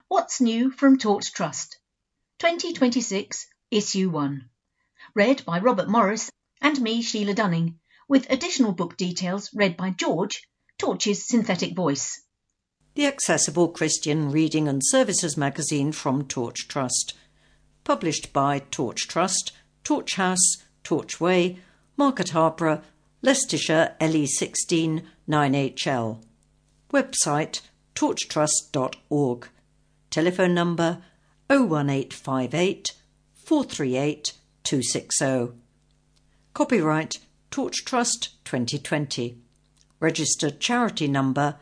What's New from Torch Trust? 2026, Issue 1. Read by Robert Morris and me, Sheila Dunning, with additional book details read by George, Torch's synthetic voice. The Accessible Christian Reading and Services magazine from Torch Trust. Published by Torch Trust, Torch House, Torch Way, Market Harborough, Leicestershire LE16 9HL. Website torchtrust.org. Telephone number 01858 438 260. Copyright Torch Trust 2020. Registered charity number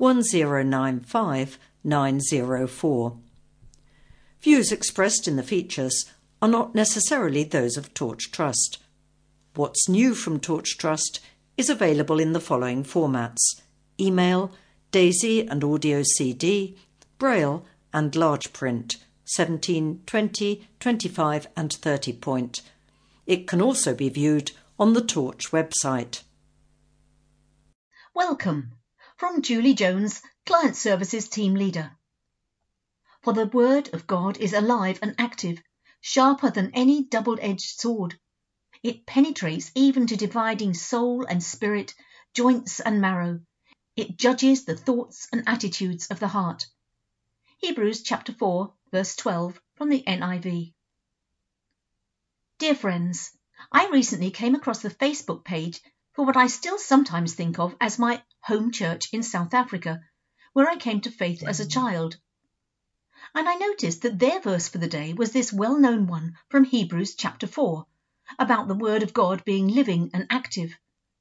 1095904. Views expressed in the features are not necessarily those of Torch Trust. What's New from Torch Trust is available in the following formats: email, DAISY and audio CD, Braille and large print, 17, 20, 25 and 30 point. It can also be viewed on the Torch website. Welcome from Julie Jones, Client Services Team Leader. For the Word of God is alive and active, sharper than any double-edged sword. It penetrates even to dividing soul and spirit, joints and marrow. It judges the thoughts and attitudes of the heart. Hebrews chapter 4, verse 12 from the NIV. Dear friends, I recently came across the Facebook page for what I still sometimes think of as my home church in South Africa, where I came to faith as a child. And I noticed that their verse for the day was this well-known one from Hebrews chapter 4, about the Word of God being living and active.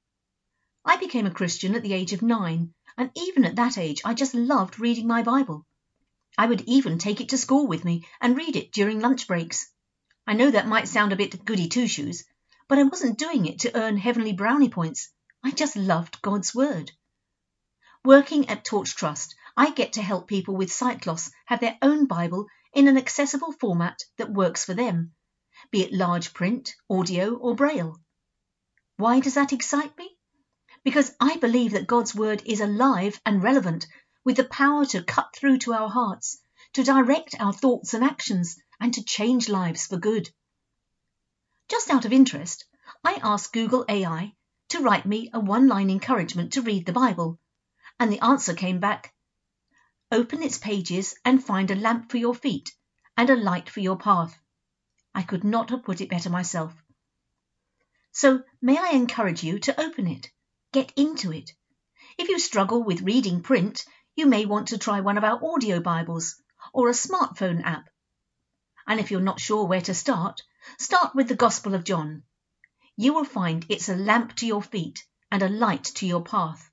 I became a Christian at the age of 9, and even at that age I just loved reading my Bible. I would even take it to school with me and read it during lunch breaks. I know that might sound a bit goody two-shoes, but I wasn't doing it to earn heavenly brownie points. I just loved God's Word. Working at Torch Trust, I get to help people with sight loss have their own Bible in an accessible format that works for them, be it large print, audio or Braille. Why does that excite me? Because I believe that God's Word is alive and relevant, with the power to cut through to our hearts, to direct our thoughts and actions, and to change lives for good. Just out of interest, I asked Google AI to write me a one-line encouragement to read the Bible, and the answer came back: open its pages and find a lamp for your feet and a light for your path. I could not have put it better myself. So may I encourage you to open it, get into it. If you struggle with reading print, you may want to try one of our audio Bibles or a smartphone app. And if you're not sure where to start with the Gospel of John. You will find it's a lamp to your feet and a light to your path.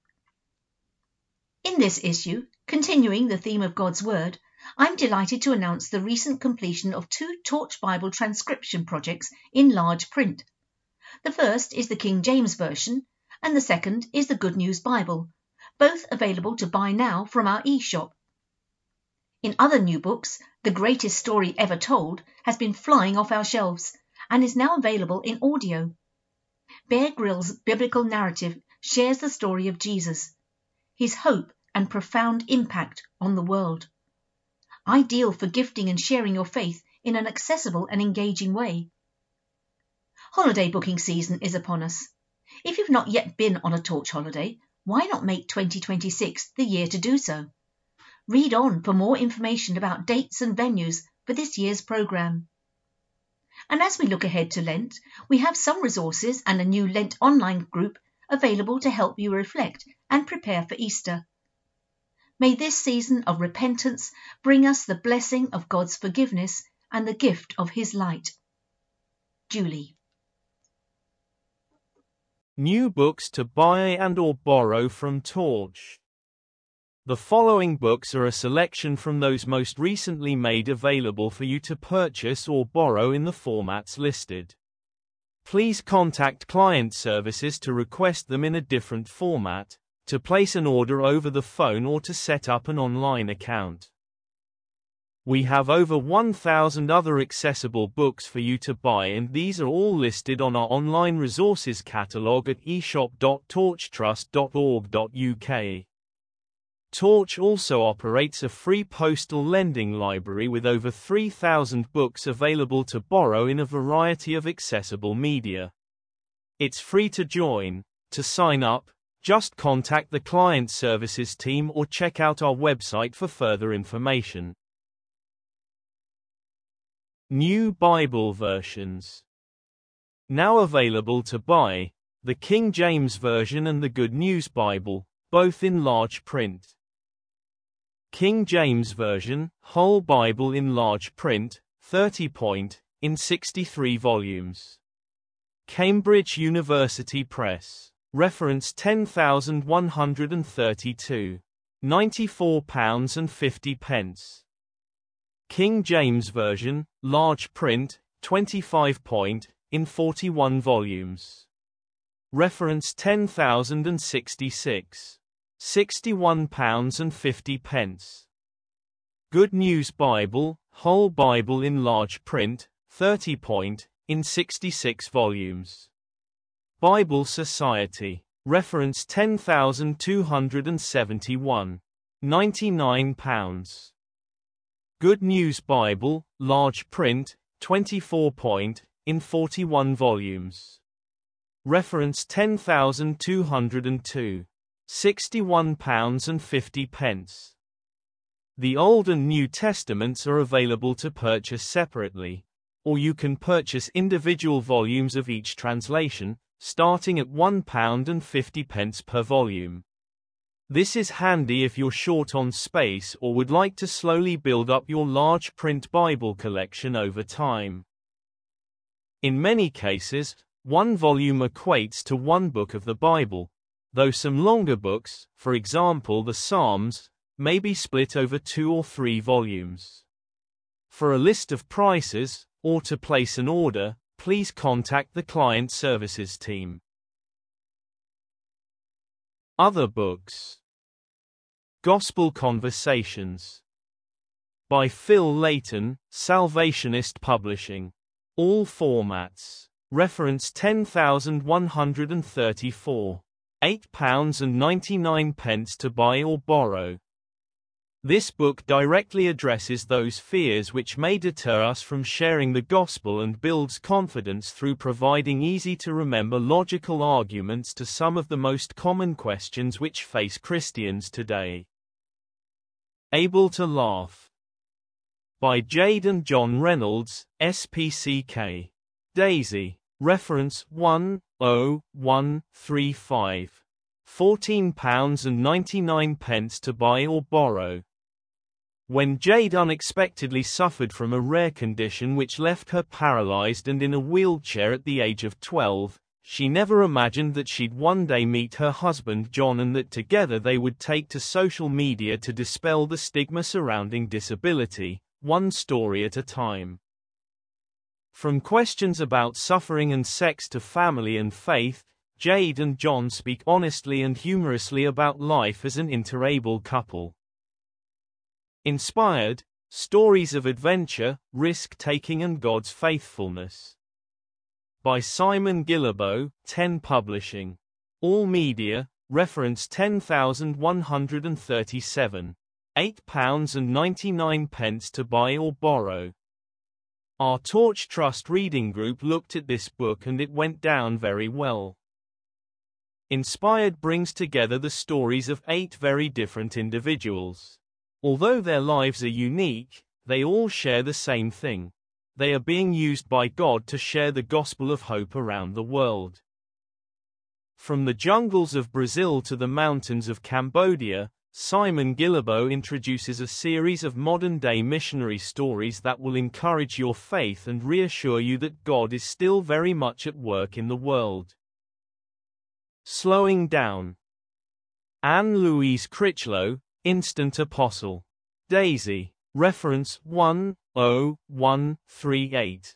In this issue, continuing the theme of God's Word, I'm delighted to announce the recent completion of 2 Torch Bible transcription projects in large print. The first is the King James Version, and the second is the Good News Bible, both available to buy now from our e-shop. In other new books, The Greatest Story Ever Told has been flying off our shelves and is now available in audio. Bear Grylls' biblical narrative shares the story of Jesus, his hope and profound impact on the world. Ideal for gifting and sharing your faith in an accessible and engaging way. Holiday booking season is upon us. If you've not yet been on a Torch holiday, why not make 2026 the year to do so? Read on for more information about dates and venues for this year's programme. And as we look ahead to Lent, we have some resources and a new Lent online group available to help you reflect and prepare for Easter. May this season of repentance bring us the blessing of God's forgiveness and the gift of His light. Julie. New books to buy and/or borrow from Torch. The following books are a selection from those most recently made available for you to purchase or borrow in the formats listed. Please contact Client Services to request them in a different format, to place an order over the phone or to set up an online account. We have over 1,000 other accessible books for you to buy, and these are all listed on our online resources catalogue at eshop.torchtrust.org.uk. Torch also operates a free postal lending library with over 3,000 books available to borrow in a variety of accessible media. It's free to join. To sign up, just contact the client services team or check out our website for further information. New Bible versions. Now available to buy, the King James Version and the Good News Bible, both in large print. King James Version, whole Bible in large print, 30-point, in 63 volumes. Cambridge University Press. Reference 10132. £94.50. King James Version, large print, 25-point, in 41 volumes. Reference 10,066. £61.50. Good News Bible, whole Bible in large print, 30-point, in 66 volumes. Bible Society. Reference 10,271. £99. Good News Bible, large print, 24-point, in 41 volumes. Reference 10,202. £61.50. The Old and New Testaments are available to purchase separately, or you can purchase individual volumes of each translation, starting at £1.50 per volume. This is handy if you're short on space or would like to slowly build up your large print Bible collection over time. In many cases, one volume equates to one book of the Bible, though some longer books, for example the Psalms, may be split over 2 or 3 volumes. For a list of prices, or to place an order, please contact the client services team. Other books. Gospel Conversations. By Phil Layton, Salvationist Publishing. All formats. Reference 10,134. £8.99 to buy or borrow. This book directly addresses those fears which may deter us from sharing the gospel and builds confidence through providing easy-to-remember logical arguments to some of the most common questions which face Christians today. Able to Laugh. By Jade and John Reynolds, SPCK. Daisy. Reference 10135. £14.99 to buy or borrow. When Jade unexpectedly suffered from a rare condition which left her paralyzed and in a wheelchair at the age of 12, she never imagined that she'd one day meet her husband John and that together they would take to social media to dispel the stigma surrounding disability, one story at a time. From questions about suffering and sex to family and faith, Jade and John speak honestly and humorously about life as an interable couple. Inspired, stories of adventure, risk-taking and God's faithfulness. By Simon Guillebeau, 10 Publishing. All Media, reference 10,137. £8.99 to buy or borrow. Our Torch Trust reading group looked at this book and it went down very well. Inspired brings together the stories of 8 very different individuals. Although their lives are unique, they all share the same thing. They are being used by God to share the gospel of hope around the world. From the jungles of Brazil to the mountains of Cambodia, Simon Guillebeau introduces a series of modern-day missionary stories that will encourage your faith and reassure you that God is still very much at work in the world. Slowing Down. Anne Louise Critchlow, Instant Apostle. Daisy. Reference 10138.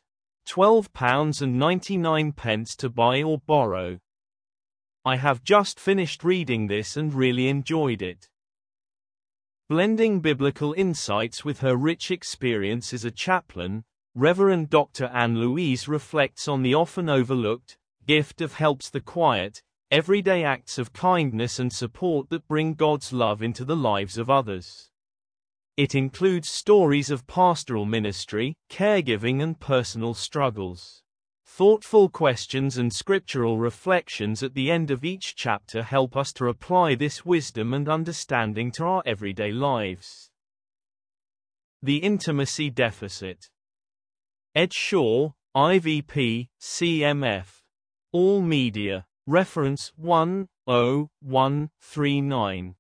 £12.99 to buy or borrow. I have just finished reading this and really enjoyed it. Blending biblical insights with her rich experience as a chaplain, Reverend Dr. Anne Louise reflects on the often overlooked gift of helps the quiet, everyday acts of kindness and support that bring God's love into the lives of others. It includes stories of pastoral ministry, caregiving, and personal struggles. Thoughtful questions and scriptural reflections at the end of each chapter help us to apply this wisdom and understanding to our everyday lives. The Intimacy Deficit. Ed Shaw, IVP, CMF. All Media. Reference 10139.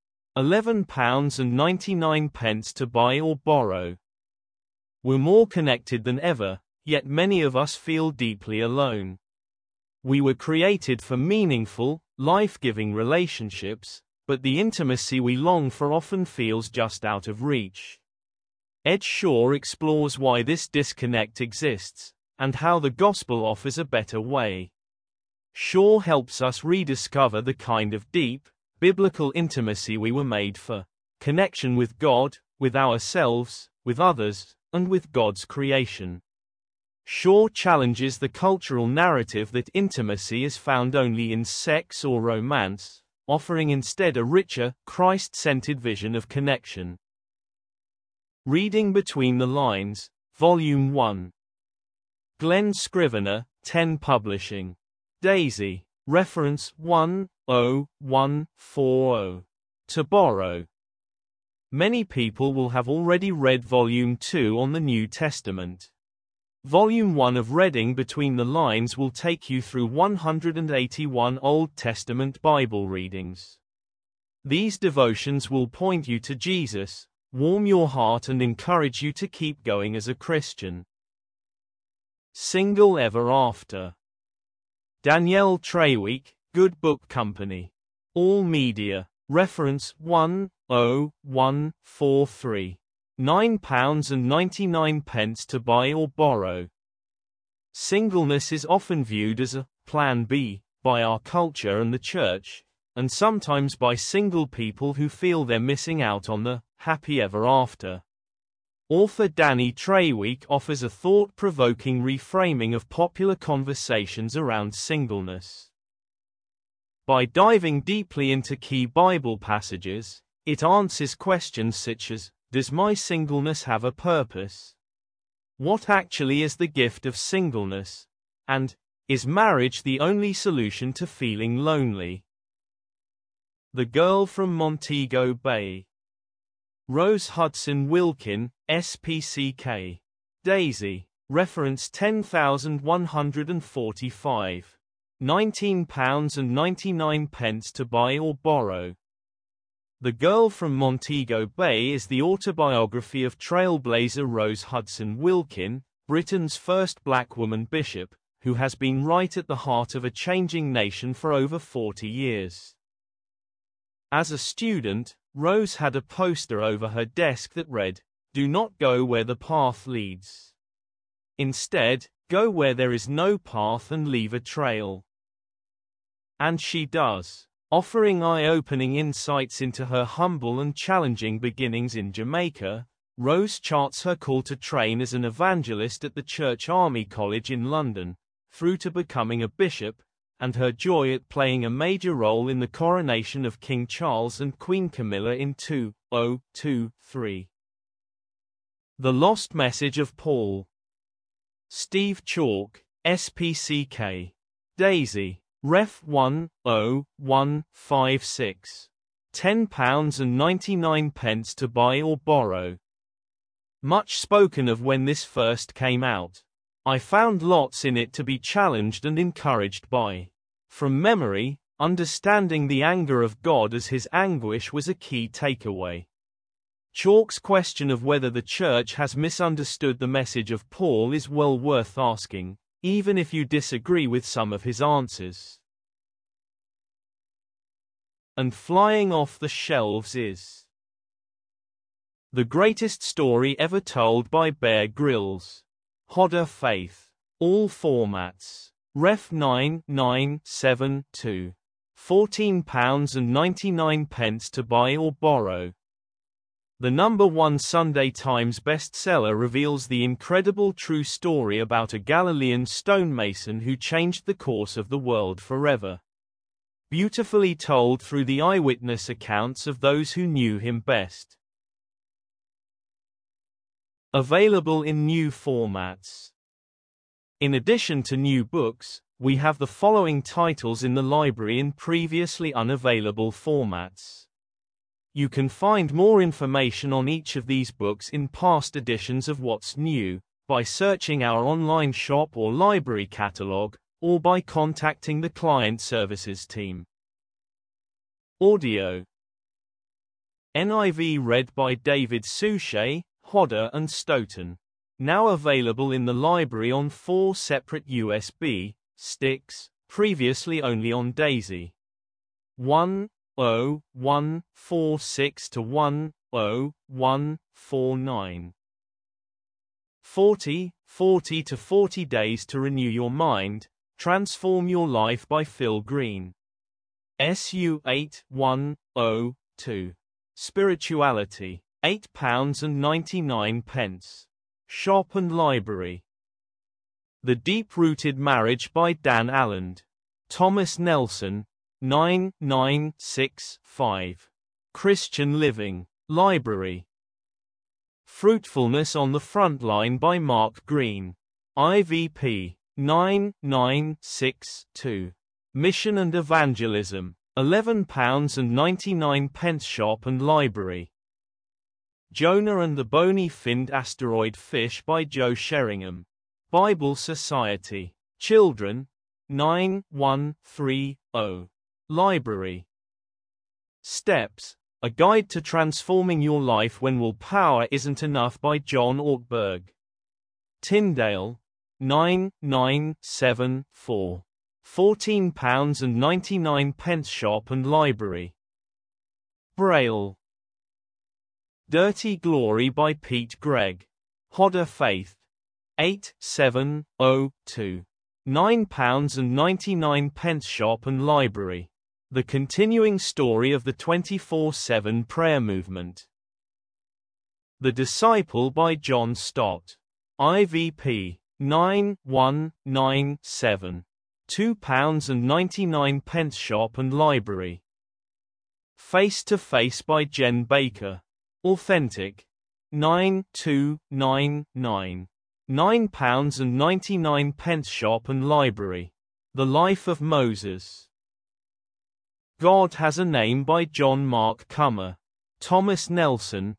£11.99 to buy or borrow. We're more connected than ever, yet many of us feel deeply alone. We were created for meaningful, life-giving relationships, but the intimacy we long for often feels just out of reach. Ed Shaw explores why this disconnect exists, and how the gospel offers a better way. Shaw helps us rediscover the kind of deep, biblical intimacy we were made for: connection with God, with ourselves, with others, and with God's creation. Shaw challenges the cultural narrative that intimacy is found only in sex or romance, offering instead a richer, Christ-centered vision of connection. Reading Between the Lines, Volume 1. Glenn Scrivener, 10 Publishing. Daisy. Reference 10140. To borrow. Many people will have already read Volume 2 on the New Testament. Volume 1 of Reading Between the Lines will take you through 181 Old Testament Bible readings. These devotions will point you to Jesus, warm your heart, and encourage you to keep going as a Christian. Single Ever After. Danielle Trawick, Good Book Company. All Media. Reference 10143. £9.99 to buy or borrow. Singleness is often viewed as a plan B by our culture and the church, and sometimes by single people who feel they're missing out on the happy ever after. Author Danny Trawick offers a thought-provoking reframing of popular conversations around singleness. By diving deeply into key Bible passages, it answers questions such as: does my singleness have a purpose? What actually is the gift of singleness? And, is marriage the only solution to feeling lonely? The Girl from Montego Bay. Rose Hudson Wilkin, SPCK. Daisy. Reference 10145. £19.99 to buy or borrow. The Girl from Montego Bay is the autobiography of trailblazer Rose Hudson Wilkin, Britain's first black woman bishop, who has been right at the heart of a changing nation for over 40 years. As a student, Rose had a poster over her desk that read, "Do not go where the path leads. Instead, go where there is no path and leave a trail." And she does, offering eye-opening insights into her humble and challenging beginnings in Jamaica. Rose charts her call to train as an evangelist at the Church Army College in London, through to becoming a bishop, and her joy at playing a major role in the coronation of King Charles and Queen Camilla in 2023. The Lost Message of Paul. Steve Chalk, SPCK. Daisy. Ref 10156. £10.99 to buy or borrow. Much spoken of when this first came out. I found lots in it to be challenged and encouraged by. From memory, understanding the anger of God as his anguish was a key takeaway. Chalk's question of whether the church has misunderstood the message of Paul is well worth asking, even if you disagree with some of his answers. And Flying Off the Shelves is the greatest story ever told by Bear Grylls. Hodder Faith. All formats. Ref 9972. £14.99 to buy or borrow. The #1 Sunday Times bestseller reveals the incredible true story about a Galilean stonemason who changed the course of the world forever. beautifully told through the eyewitness accounts of those who knew him best. Available in new formats. In addition to new books, we have the following titles in the library in previously unavailable formats. You can find more information on each of these books in past editions of What's New, by searching our online shop or library catalog, or by contacting the client services team. Audio. NIV read by David Suchet, Hodder and Stoughton. Now available in the library on 4 separate USB sticks, previously only on DAISY. 10146 to 10149. 40 to 40 Days to Renew Your Mind, Transform Your Life by Phil Green. SU 8102. Spirituality, £8.99. Shop and Library. The Deep-Rooted Marriage by Dan Alland. Thomas Nelson, 9965. Christian Living, Library. Fruitfulness on the Frontline by Mark Green. IVP, 9962. Mission and Evangelism, £11.99. Shop and Library. Jonah and the Bony-Finned Asteroid Fish by Joe Sheringham. Bible Society. Children, 9130. Library. Steps, A Guide to Transforming Your Life When Willpower Isn't Enough by John Ortberg. Tyndale, 9974. £14.99. Shop and Library. Braille. Dirty Glory by Pete Gregg. Hodder Faith, 8702. £9.99. Shop and Library. The Continuing Story of the 24/7 Prayer Movement. The Disciple by John Stott. IVP, 9197. £2.99. Shop and Library. Face to Face by Jen Baker. Authentic, 9299. £9.99. Shop and Library. The Life of Moses. God Has a Name by John Mark Comer. Thomas Nelson,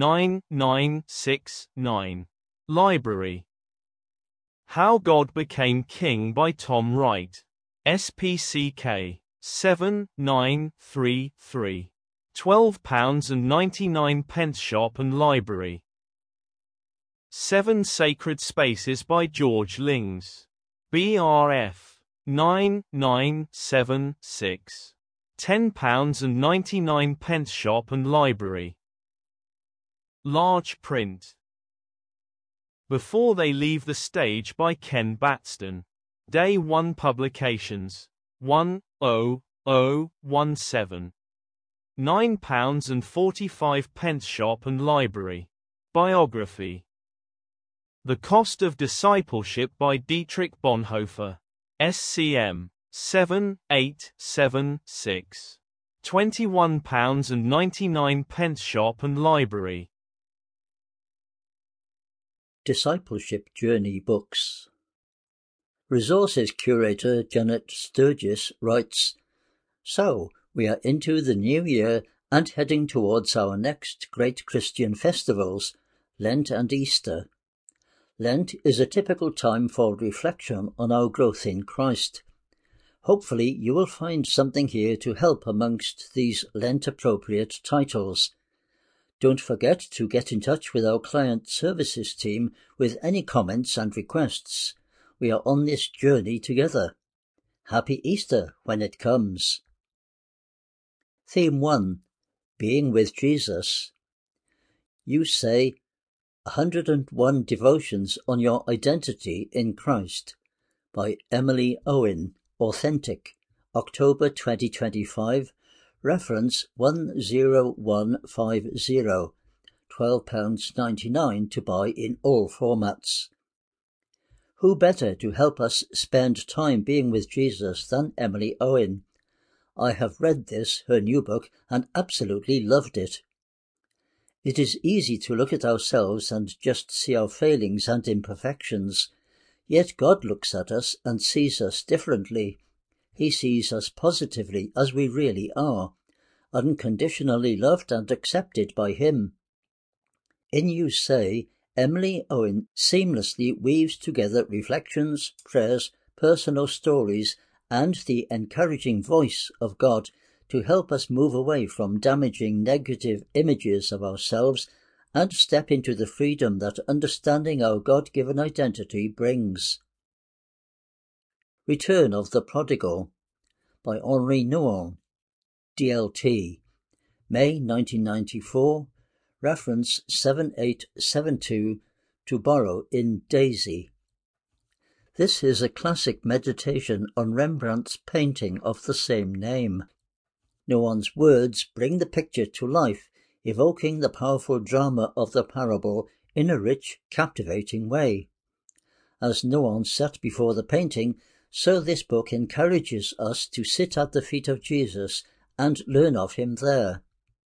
9969. Library. How God Became King by Tom Wright. SPCK, 7933. £12.99. Shop and Library. 7 Sacred Spaces by George Lings. BRF, 9976. £10.99. Shop and Library. Large print. Before They Leave the Stage by Ken Baxton. Day 1 Publications. 10017. £9.45. Shop and Library. Biography. The Cost of Discipleship by Dietrich Bonhoeffer. SCM, 7876. £21.99. Shop and Library. Discipleship Journey Books. Resources Curator Janet Sturgis writes, So, we are into the new year and heading towards our next great Christian festivals, Lent and Easter. Lent is a typical time for reflection on our growth in Christ. Hopefully you will find something here to help amongst these Lent-appropriate titles. Don't forget to get in touch with our client services team with any comments and requests. We are on this journey together. Happy Easter when it comes. Theme 1. Being with Jesus. You say, 101 Devotions on Your Identity in Christ by Emily Owen, Authentic, October 2025, reference 10150, £12.99 to buy in all formats. Who better to help us spend time being with Jesus than Emily Owen? I have read this, her new book, and absolutely loved it. It is easy to look at ourselves and just see our failings and imperfections. Yet God looks at us and sees us differently. He sees us positively as we really are, unconditionally loved and accepted by Him. In You Say, Emily Owen seamlessly weaves together reflections, prayers, personal stories, and the encouraging voice of God to help us move away from damaging negative images of ourselves and step into the freedom that understanding our God-given identity brings. Return of the Prodigal by Henri Nouwen, DLT, May 1994, reference 7872, to borrow in Daisy. This is a classic meditation on Rembrandt's painting of the same name. Nouwen's words bring the picture to life, evoking the powerful drama of the parable in a rich, captivating way. As Nouwen sat before the painting, so this book encourages us to sit at the feet of Jesus and learn of Him there.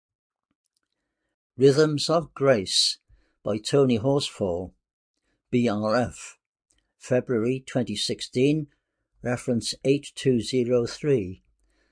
Rhythms of Grace by Tony Horsfall, BRF, February 2016, reference 8203,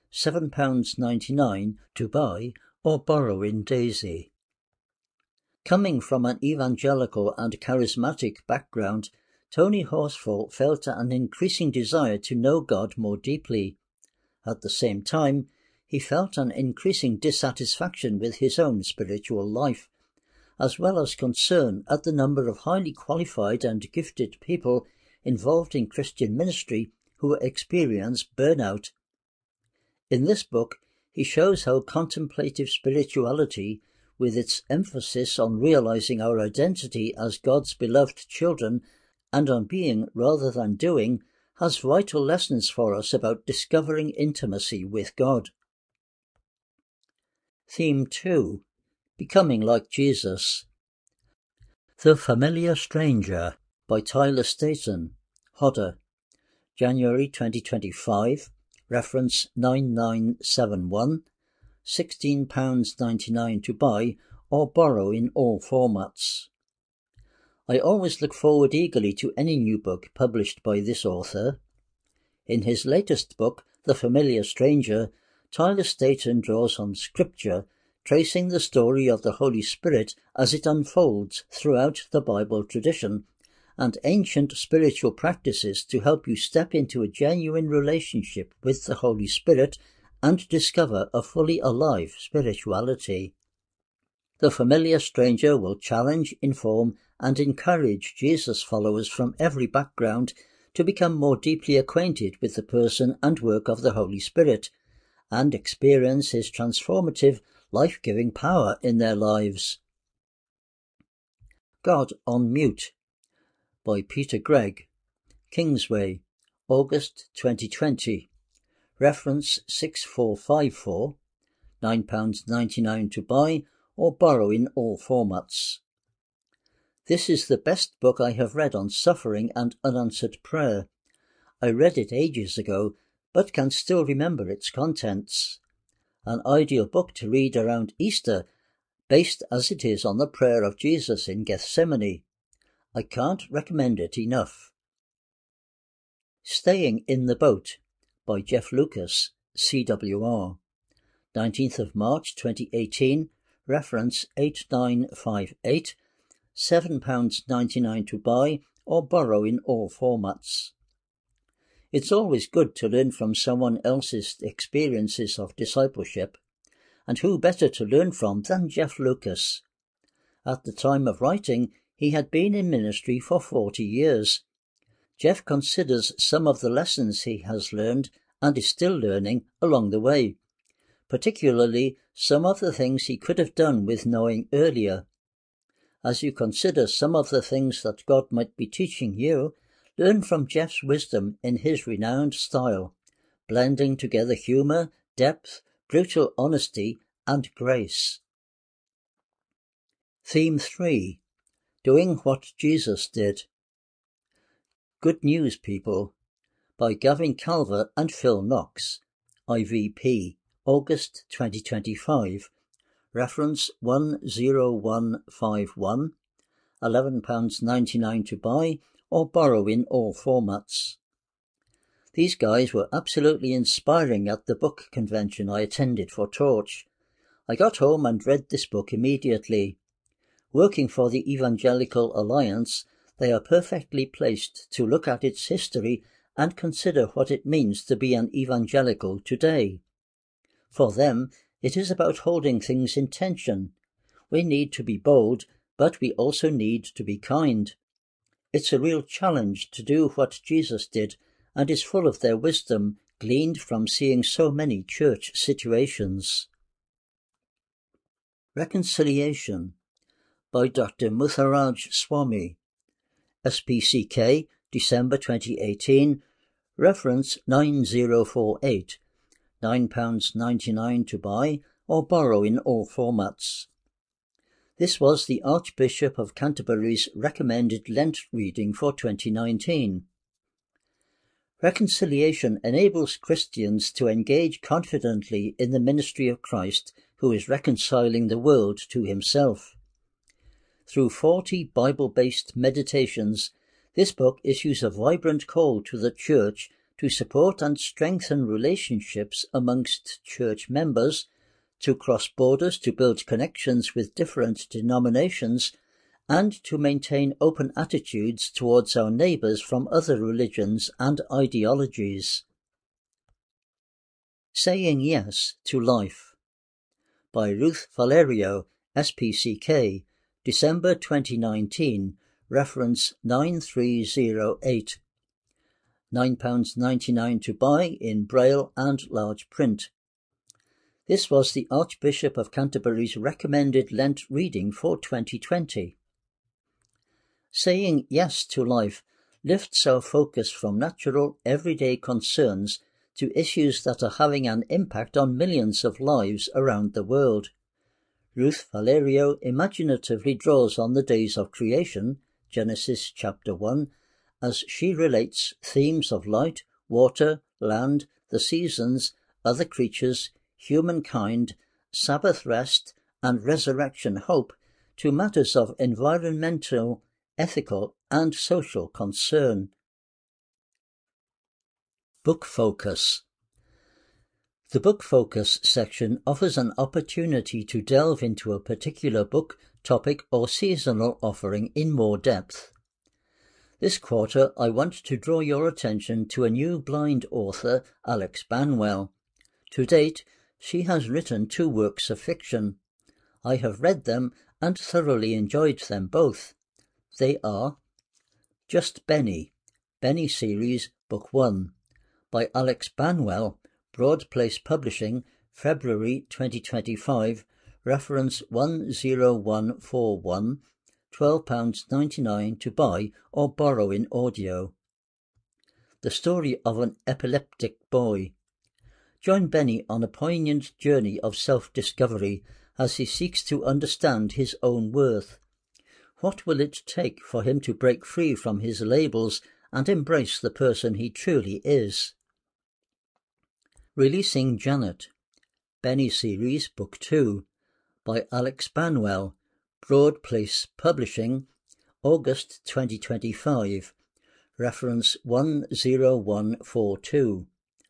£7.99 to buy or borrow in Daisy. Coming from an evangelical and charismatic background, Tony Horsfall felt an increasing desire to know God more deeply. At the same time, he felt an increasing dissatisfaction with his own spiritual life, as well as concern at the number of highly qualified and gifted people involved in Christian ministry who experience burnout. In this book, he shows how contemplative spirituality, with its emphasis on realizing our identity as God's beloved children and on being rather than doing, has vital lessons for us about discovering intimacy with God. Theme 2. Becoming like Jesus. The Familiar Stranger by Tyler Staton, Hodder, January 2025, reference 9971, £16.99 to buy or borrow in all formats. I always look forward eagerly to any new book published by this author. In his latest book, The Familiar Stranger, Tyler Staton draws on Scripture, tracing the story of the Holy Spirit as it unfolds throughout the Bible tradition, and ancient spiritual practices to help you step into a genuine relationship with the Holy Spirit and discover a fully alive spirituality. The Familiar Stranger will challenge, inform, and encourage Jesus followers from every background to become more deeply acquainted with the person and work of the Holy Spirit, and experience His transformative, life-giving power in their lives. God on Mute by Peter Gregg, Kingsway, August 2020, reference 6454, £9.99 to buy or borrow in all formats. This is the best book I have read on suffering and unanswered prayer. I read it ages ago, but can still remember its contents. An ideal book to read around Easter, based as it is on the prayer of Jesus in Gethsemane. I can't recommend it enough. Staying in the Boat by Jeff Lucas, CWR, 19th of March 2018, reference 8958, £7.99 to buy or borrow in all formats. It's always good to learn from someone else's experiences of discipleship, and who better to learn from than Jeff Lucas? At the time of writing, he had been in ministry for 40 years. Jeff considers some of the lessons he has learned and is still learning along the way, particularly some of the things he could have done with knowing earlier. As you consider some of the things that God might be teaching you, learn from Jeff's wisdom in his renowned style, blending together humour, depth, brutal honesty, and grace. Theme 3. Doing What Jesus Did. Good News People by Gavin Calver and Phil Knox, IVP, August 2025, reference 10151, £11.99 to buy or borrow in all formats. These guys were absolutely inspiring at the book convention I attended for Torch. I got home and read this book immediately. Working for the Evangelical Alliance, they are perfectly placed to look at its history and consider what it means to be an evangelical today. For them, it is about holding things in tension. We need to be bold, but we also need to be kind. It's a real challenge to do what Jesus did, and is full of their wisdom gleaned from seeing so many church situations. Reconciliation by Dr. Mutharaj Swami, SPCK, December 2018, reference 9048, £9.99 to buy or borrow in all formats. This was the Archbishop of Canterbury's recommended Lent reading for 2019. Reconciliation enables Christians to engage confidently in the ministry of Christ, who is reconciling the world to himself. Through 40 Bible-based meditations, this book issues a vibrant call to the Church to support and strengthen relationships amongst church members, to cross borders to build connections with different denominations, and to maintain open attitudes towards our neighbours from other religions and ideologies. Saying Yes to Life by Ruth Valerio, SPCK, December 2019, reference 9308, £9.99 to buy in Braille and large print. This was the Archbishop of Canterbury's recommended Lent reading for 2020. Saying Yes to Life lifts our focus from natural, everyday concerns to issues that are having an impact on millions of lives around the world. Ruth Valerio imaginatively draws on the days of creation, Genesis chapter 1, as she relates themes of light, water, land, the seasons, other creatures, humankind, Sabbath rest, and resurrection hope to matters of environmental, ethical, and social concern. Book Focus. The Book Focus section offers an opportunity to delve into a particular book, topic, or seasonal offering in more depth. This quarter, I want to draw your attention to a new blind author, Alex Banwell. To date, she has written 2 works of fiction. I have read them and thoroughly enjoyed them both. They are Just Benny, Benny Series, Book 1, by Alex Banwell, Broad Place Publishing, February 2025, reference 10141, £12.99 to buy or borrow in audio. The story of an epileptic boy. Join Benny on a poignant journey of self-discovery as he seeks to understand his own worth. What will it take for him to break free from his labels and embrace the person he truly is? Releasing Janet, Benny Series, Book 2, by Alex Banwell, Broad Place Publishing, August 2025, reference 10142,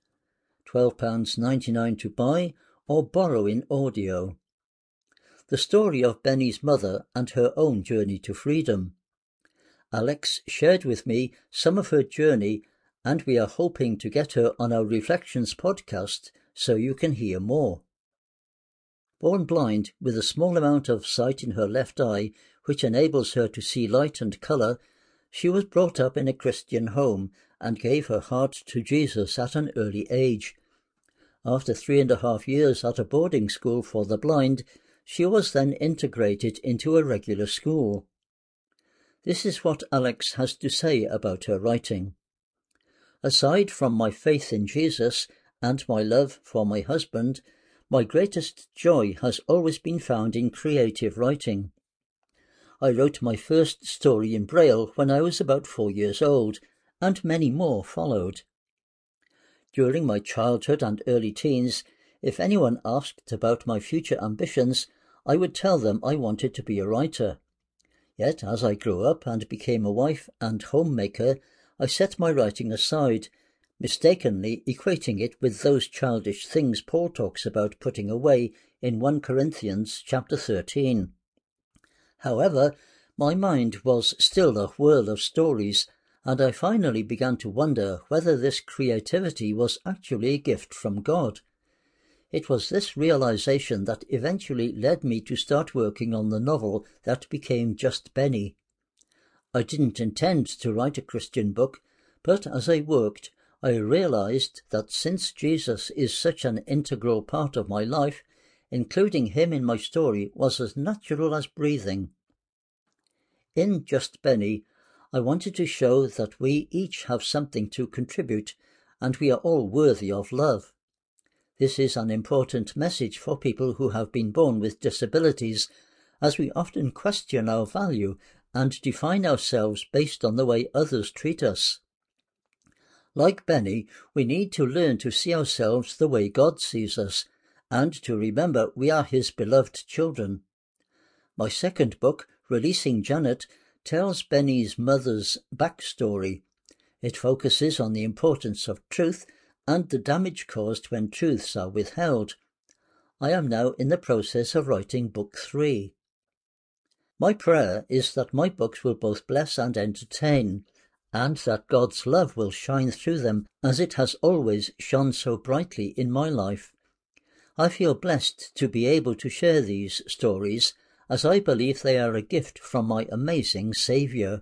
£12.99 to buy or borrow in audio. The story of Benny's mother and her own journey to freedom. Alex shared with me some of her journey, and we are hoping to get her on our Reflections podcast so you can hear more. Born blind, with a small amount of sight in her left eye, which enables her to see light and colour, she was brought up in a Christian home and gave her heart to Jesus at an early age. After 3.5 years at a boarding school for the blind, she was then integrated into a regular school. This is what Alex has to say about her writing. Aside from my faith in Jesus and my love for my husband, my greatest joy has always been found in creative writing. I wrote my first story in Braille when I was about 4 years old, and many more followed. During my childhood and early teens, if anyone asked about my future ambitions, I would tell them I wanted to be a writer. Yet as I grew up and became a wife and homemaker, I set my writing aside, mistakenly equating it with those childish things Paul talks about putting away in 1 Corinthians chapter 13. However, my mind was still a whirl of stories, and I finally began to wonder whether this creativity was actually a gift from God. It was this realization that eventually led me to start working on the novel that became Just Benny. I didn't intend to write a Christian book, but as I worked, I realized that since Jesus is such an integral part of my life, including him in my story was as natural as breathing. In Just Benny, I wanted to show that we each have something to contribute, and we are all worthy of love. This is an important message for people who have been born with disabilities, as we often question our value and define ourselves based on the way others treat us. Like Benny, we need to learn to see ourselves the way God sees us, and to remember we are his beloved children. My second book, Releasing Janet, tells Benny's mother's backstory. It focuses on the importance of truth and the damage caused when truths are withheld. I am now in the process of writing book 3. My prayer is that my books will both bless and entertain, and that God's love will shine through them as it has always shone so brightly in my life. I feel blessed to be able to share these stories, as I believe they are a gift from my amazing Saviour.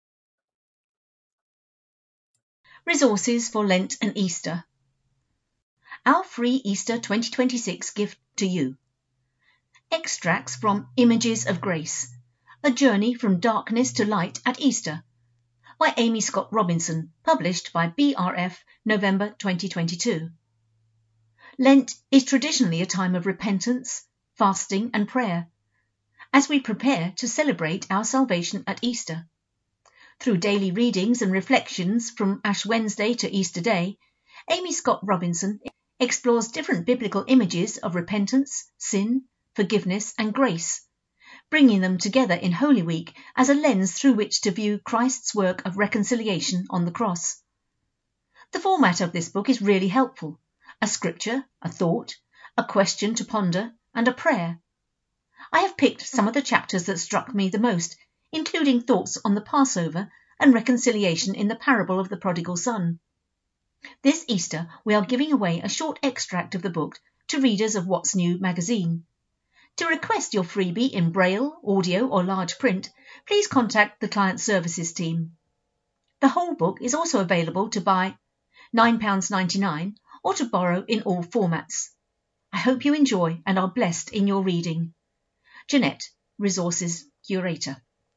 Resources for Lent and Easter. Our free Easter 2026 gift to you. Extracts from Images of Grace, A Journey from Darkness to Light at Easter, by Amy Scott Robinson, published by BRF, November 2022. Lent is traditionally a time of repentance, fasting and prayer, as we prepare to celebrate our salvation at Easter. Through daily readings and reflections from Ash Wednesday to Easter Day, Amy Scott Robinson explores different biblical images of repentance, sin, forgiveness and grace, bringing them together in Holy Week as a lens through which to view Christ's work of reconciliation on the cross. The format of this book is really helpful: a scripture, a thought, a question to ponder, and a prayer. I have picked some of the chapters that struck me the most, including thoughts on the Passover and reconciliation in the parable of the prodigal son. This Easter, we are giving away a short extract of the book to readers of What's New magazine. To request your freebie in Braille, audio or large print, please contact the Client Services team. The whole book is also available to buy £9.99 or to borrow in all formats. I hope you enjoy and are blessed in your reading. Jeanette, Resources Curator.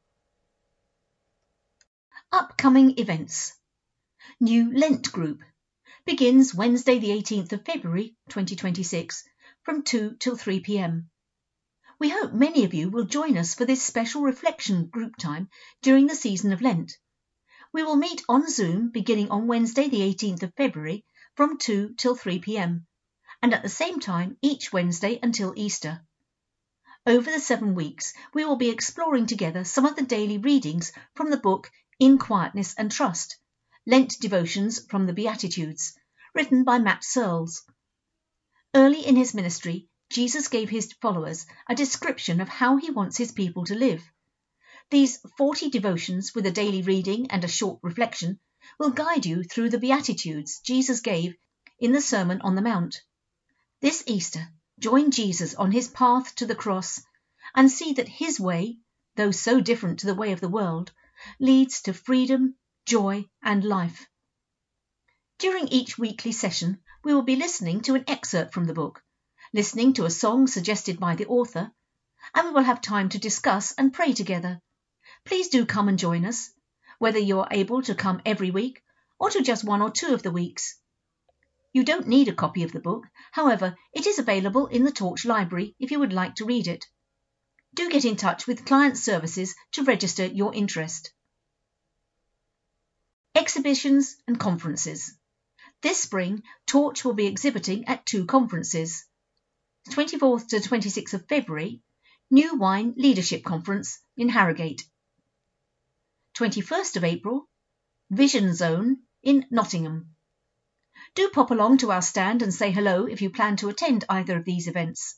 Upcoming events. New Lent Group begins Wednesday the 18th of February 2026 from 2 till 3 p.m. We hope many of you will join us for this special reflection group time during the season of Lent. We will meet on Zoom beginning on Wednesday the 18th of February from 2 till 3 p.m. and at the same time each Wednesday until Easter. Over the 7 weeks, we will be exploring together some of the daily readings from the book In Quietness and Trust, Lent Devotions from the Beatitudes, written by Matt Searles. Early in his ministry, Jesus gave his followers a description of how he wants his people to live. These 40 devotions with a daily reading and a short reflection will guide you through the Beatitudes Jesus gave in the Sermon on the Mount. This Easter, join Jesus on his path to the cross and see that his way, though so different to the way of the world, leads to freedom, joy and life. During each weekly session, we will be listening to an excerpt from the book, listening to a song suggested by the author, and we will have time to discuss and pray together. Please do come and join us, whether you are able to come every week or to just 1 or 2 of the weeks. You don't need a copy of the book, however, it is available in the Torch Library if you would like to read it. Do get in touch with Client Services to register your interest. Exhibitions and conferences. This spring, Torch will be exhibiting at 2 conferences. 24th to 26th of February, New Wine Leadership Conference in Harrogate. 21st of April, Vision Zone in Nottingham. Do pop along to our stand and say hello if you plan to attend either of these events.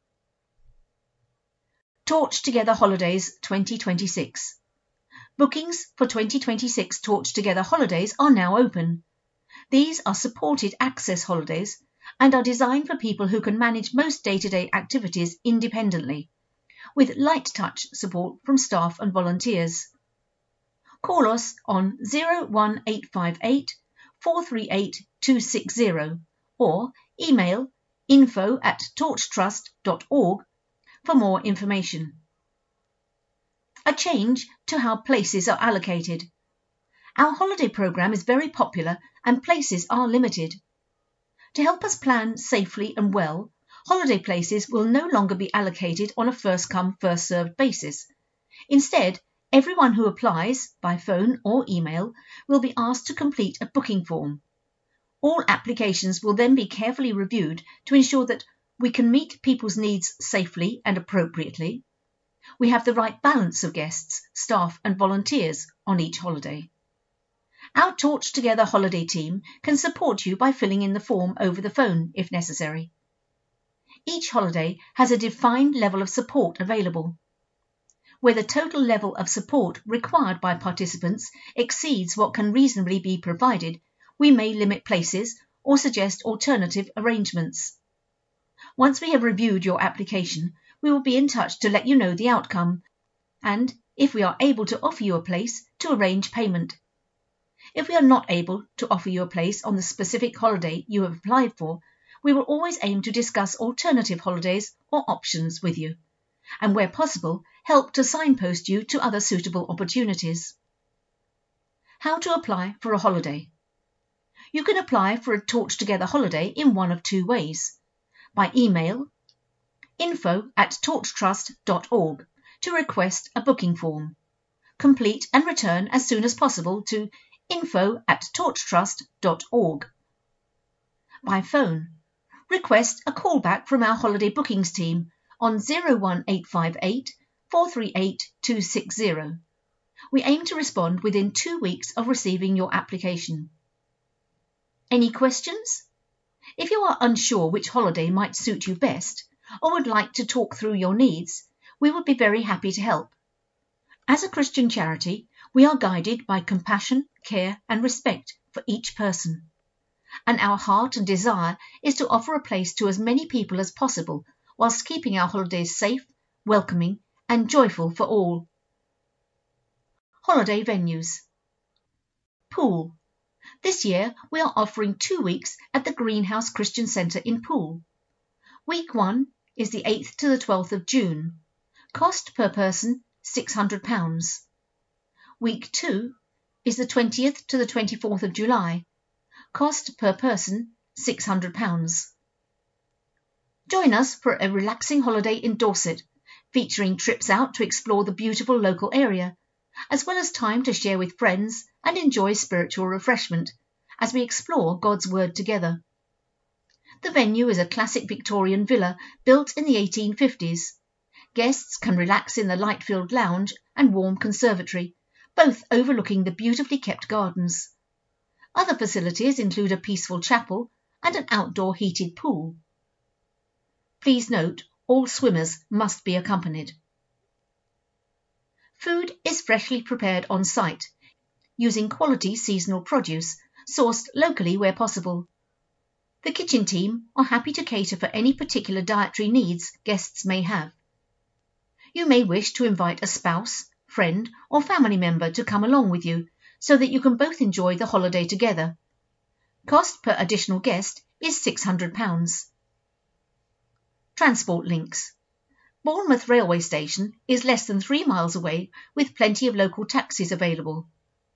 Torch Together Holidays 2026. Bookings for 2026 Torch Together holidays are now open. These are supported access holidays and are designed for people who can manage most day-to-day activities independently, with light touch support from staff and volunteers. Call us on 01858 438 260 or email info@torchtrust.org for more information. A change to how places are allocated. Our holiday programme is very popular and places are limited. To help us plan safely and well, holiday places will no longer be allocated on a first-come, first-served basis. Instead, everyone who applies by phone or email will be asked to complete a booking form. All applications will then be carefully reviewed to ensure that we can meet people's needs safely and appropriately. We have the right balance of guests, staff and volunteers on each holiday. Our Torch Together holiday team can support you by filling in the form over the phone if necessary. Each holiday has a defined level of support available. Where the total level of support required by participants exceeds what can reasonably be provided, we may limit places or suggest alternative arrangements. Once we have reviewed your application, we will be in touch to let you know the outcome and, if we are able to offer you a place, to arrange payment. If we are not able to offer you a place on the specific holiday you have applied for, we will always aim to discuss alternative holidays or options with you, and where possible, help to signpost you to other suitable opportunities. How to apply for a holiday. You can apply for a Torch Together holiday in one of 2 ways. By email, info@torchtrust.org to request a booking form. Complete and return as soon as possible to info@torchtrust.org. By phone, request a callback from our holiday bookings team on 01858 438 260. We aim to respond within 2 weeks of receiving your application. Any questions? If you are unsure which holiday might suit you best, or would like to talk through your needs, we would be very happy to help. As a Christian charity, we are guided by compassion, care and respect for each person. And our heart and desire is to offer a place to as many people as possible, whilst keeping our holidays safe, welcoming and joyful for all. Holiday venues. Poole. This year we are offering 2 weeks at the Greenhouse Christian Centre in Poole. Week 1 is the 8th to the 12th of June. Cost per person £600. Week 2 is the 20th to the 24th of July. Cost per person £600. Join us for a relaxing holiday in Dorset, featuring trips out to explore the beautiful local area, as well as time to share with friends and enjoy spiritual refreshment as we explore God's Word together. The venue is a classic Victorian villa built in the 1850s. Guests can relax in the light-filled lounge and warm conservatory, both overlooking the beautifully kept gardens. Other facilities include a peaceful chapel and an outdoor heated pool. Please note, all swimmers must be accompanied. Food is freshly prepared on site, using quality seasonal produce, sourced locally where possible. The kitchen team are happy to cater for any particular dietary needs guests may have. You may wish to invite a spouse, friend or family member to come along with you so that you can both enjoy the holiday together. Cost per additional guest is £600. Transport links. Bournemouth railway station is less than 3 miles away with plenty of local taxis available.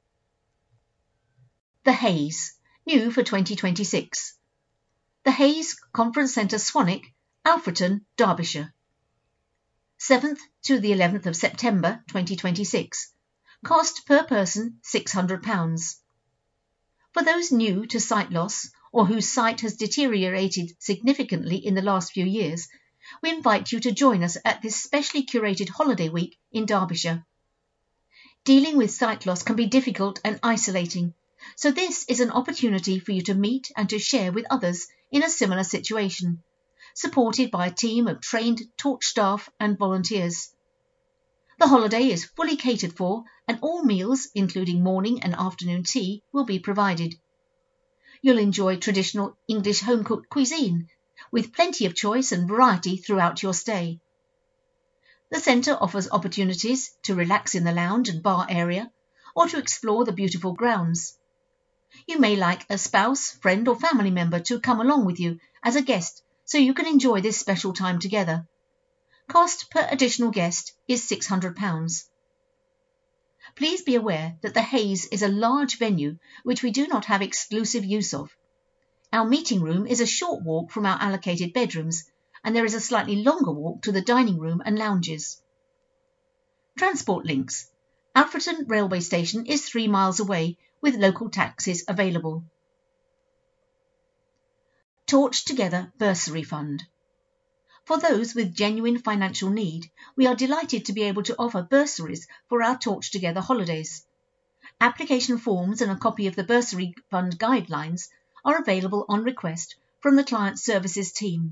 The Hayes, new for 2026. The Hayes Conference Centre Swanwick, Alfreton, Derbyshire. 7th to the 11th of September 2026. Cost per person £600. For those new to sight loss or whose sight has deteriorated significantly in the last few years, we invite you to join us at this specially curated holiday week in Derbyshire. Dealing with sight loss can be difficult and isolating, so this is an opportunity for you to meet and to share with others in a similar situation, supported by a team of trained Torch staff and volunteers. The holiday is fully catered for, and all meals, including morning and afternoon tea, will be provided. You'll enjoy traditional English home-cooked cuisine, with plenty of choice and variety throughout your stay. The centre offers opportunities to relax in the lounge and bar area, or to explore the beautiful grounds. You may like a spouse, friend or family member to come along with you as a guest so you can enjoy this special time together. Cost per additional guest is £600. Please be aware that the Hayes is a large venue which we do not have exclusive use of. Our meeting room is a short walk from our allocated bedrooms, and there is a slightly longer walk to the dining room and lounges. Transport links. Alfreton railway station is 3 miles away, with local taxis available. Torch Together Bursary Fund. For those with genuine financial need, we are delighted to be able to offer bursaries for our Torch Together holidays. Application forms and a copy of the Bursary Fund guidelines are available on request from the Client Services team.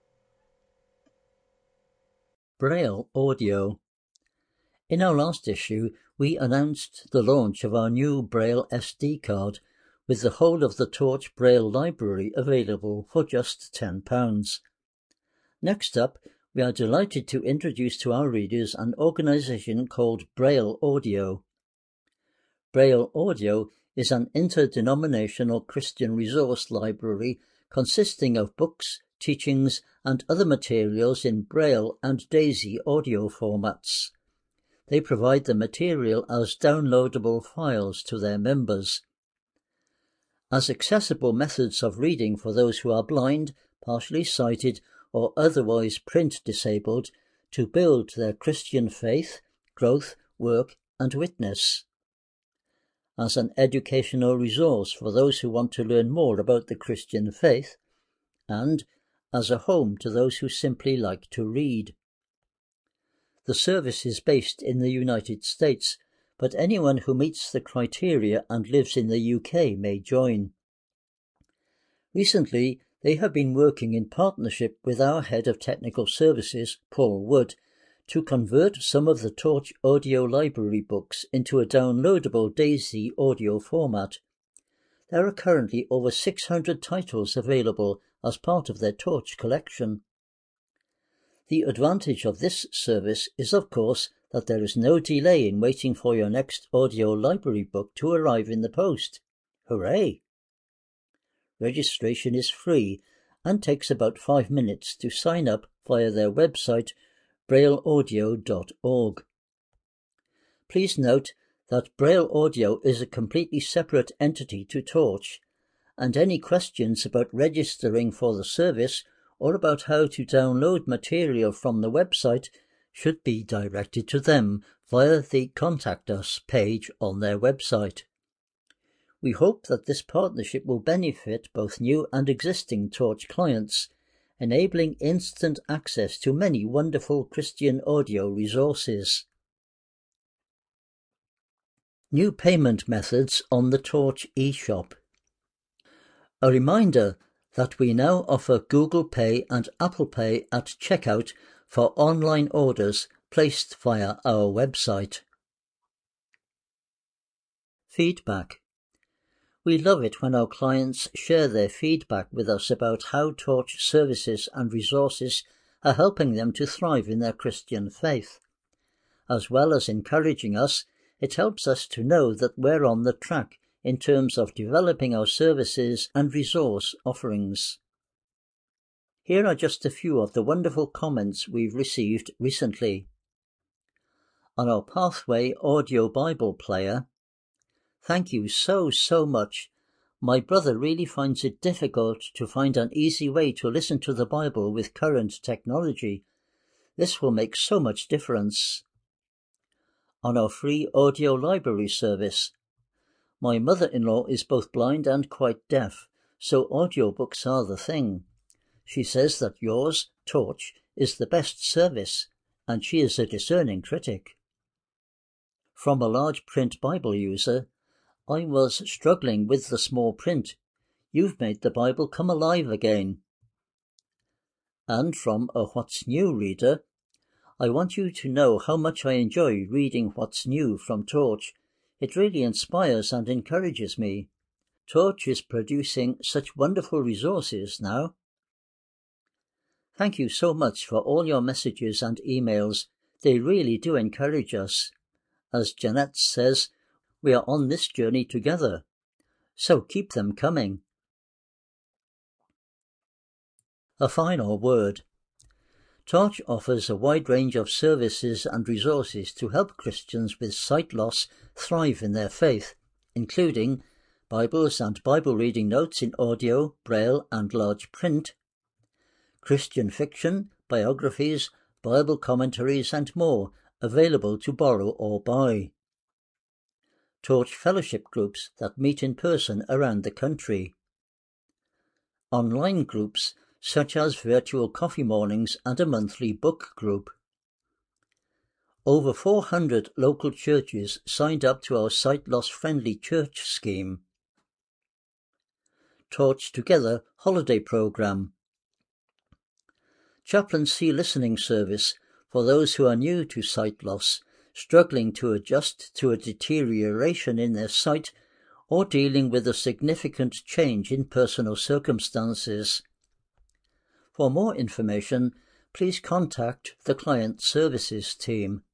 Braille Audio. In our last issue, we announced the launch of our new Braille SD card with the whole of the Torch Braille library available for just £10. Next up, we are delighted to introduce to our readers an organisation called Braille Audio. Braille Audio is an interdenominational Christian resource library consisting of books, teachings and other materials in Braille and DAISY audio formats. They provide the material as downloadable files to their members. As accessible methods of reading for those who are blind, partially sighted or otherwise print disabled to build their Christian faith, growth, work and witness. As an educational resource for those who want to learn more about the Christian faith, and as a home to those who simply like to read. The service is based in the United States, but anyone who meets the criteria and lives in the UK may join. Recently, they have been working in partnership with our Head of Technical Services, Paul Wood, to convert some of the Torch audio library books into a downloadable DAISY audio format. There are currently over 600 titles available as part of their Torch collection. The advantage of this service is, of course, that there is no delay in waiting for your next audio library book to arrive in the post. Hooray! Registration is free and takes about 5 minutes to sign up via their website brailleaudio.org. Please note that Braille Audio is a completely separate entity to Torch, and any questions about registering for the service or about how to download material from the website should be directed to them via the Contact Us page on their website. We hope that this partnership will benefit both new and existing Torch clients, enabling instant access to many wonderful Christian audio resources. New payment methods on the Torch eShop. A reminder that we now offer Google Pay and Apple Pay at checkout for online orders placed via our website. Feedback. We love it when our clients share their feedback with us about how Torch services and resources are helping them to thrive in their Christian faith. As well as encouraging us, it helps us to know that we're on the track in terms of developing our services and resource offerings. Here are just a few of the wonderful comments we've received recently. On our Pathway audio Bible player, "Thank you so much. My brother really finds it difficult to find an easy way to listen to the Bible with current technology. This will make so much difference." On our free audio library service, "My mother-in-law is both blind and quite deaf, so audiobooks are the thing. She says that yours, Torch, is the best service, and she is a discerning critic. From a large print Bible user, I was struggling with the small print. You've made the Bible come alive again. And from a What's New reader, I want you to know how much I enjoy reading What's New from Torch. It really inspires and encourages me. Torch is producing such wonderful resources now. Thank you so much for all your messages and emails. They really do encourage us. As Jeanette says, we are on this journey together. So keep them coming. A final word. Torch offers a wide range of services and resources to help Christians with sight loss thrive in their faith, including Bibles and Bible reading notes in audio, braille and large print, Christian fiction, biographies, Bible commentaries and more available to borrow or buy. Torch fellowship groups that meet in person around the country. Online groups such as virtual coffee mornings and a monthly book group. Over 400 local churches signed up to our sight loss friendly church scheme. Torch Together holiday program. Chaplaincy listening service for those who are new to sight loss, struggling to adjust to a deterioration in their sight or dealing with a significant change in personal circumstances. For more information, please contact the Client Services team.